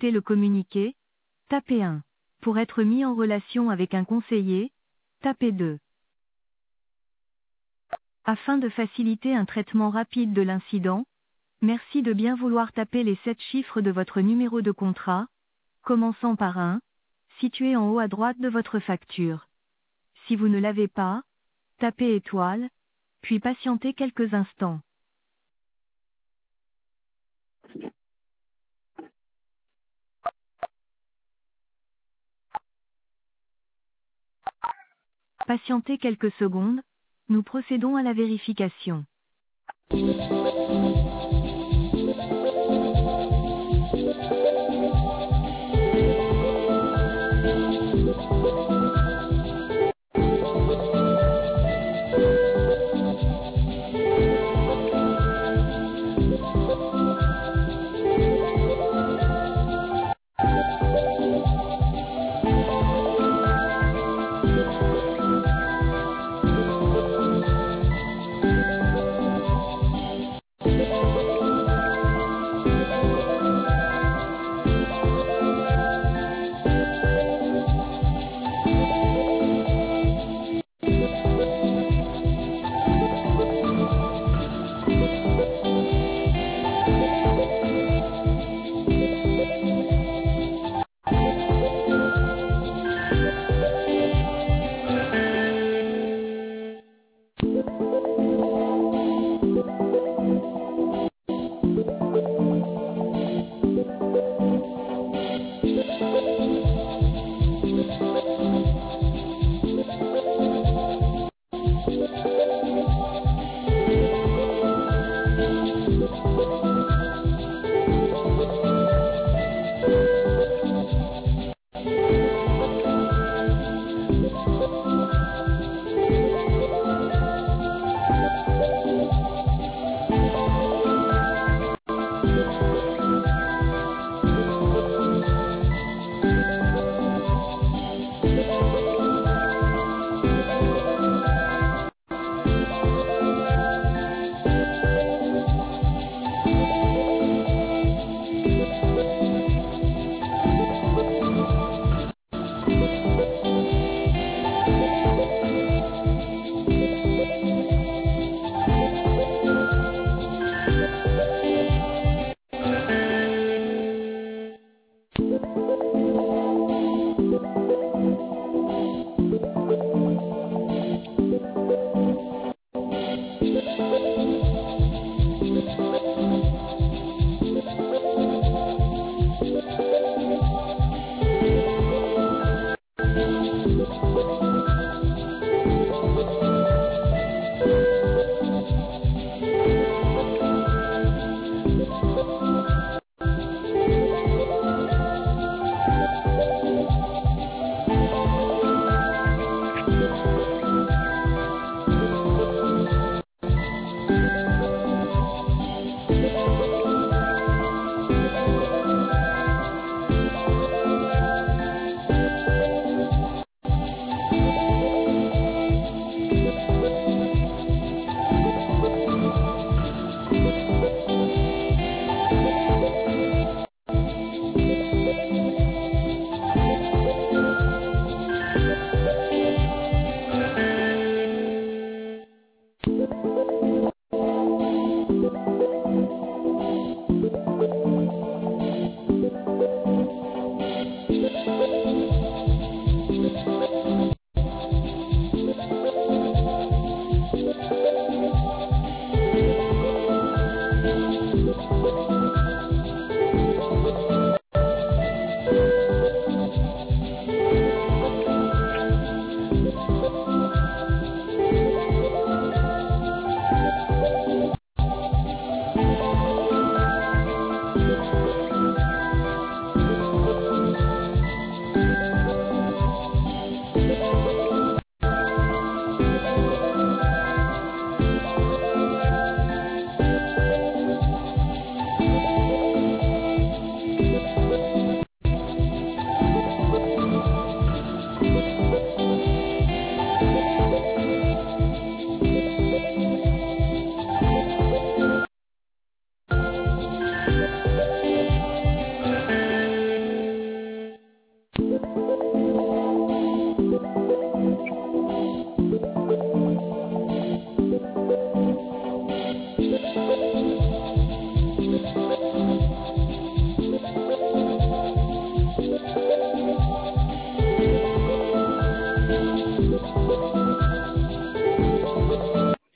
souhaitez le communiquer, tapez 1. Pour être mis en relation avec un conseiller, tapez 2. Afin de faciliter un traitement rapide de l'incident, merci de bien vouloir taper les 7 chiffres de votre numéro de contrat, commençant par 1, situé en haut à droite de votre facture. Si vous ne l'avez pas, tapez étoile, puis patientez quelques instants. Patientez quelques secondes, nous procédons à la vérification.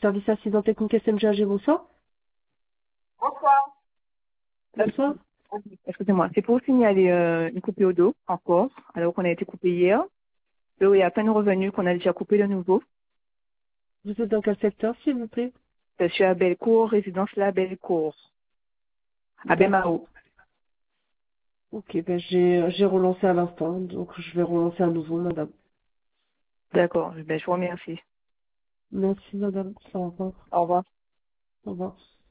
Service Incident Technique SMGAG, bonsoir. Bonsoir. Bonsoir. Excusez-moi, c'est pour signaler une coupure d'eau encore, alors qu'on a été coupé hier. L'eau est à peine revenue, qu'on a déjà coupé de nouveau. Vous êtes dans quel secteur, s'il vous plaît? Je suis à Bellecour, résidence La Bellecour, à Bemao. Ok, ben j'ai relancé à l'instant, donc je vais relancer à nouveau, madame. D'accord, je vous remercie. Merci, madame. Au revoir. Au revoir. Au revoir.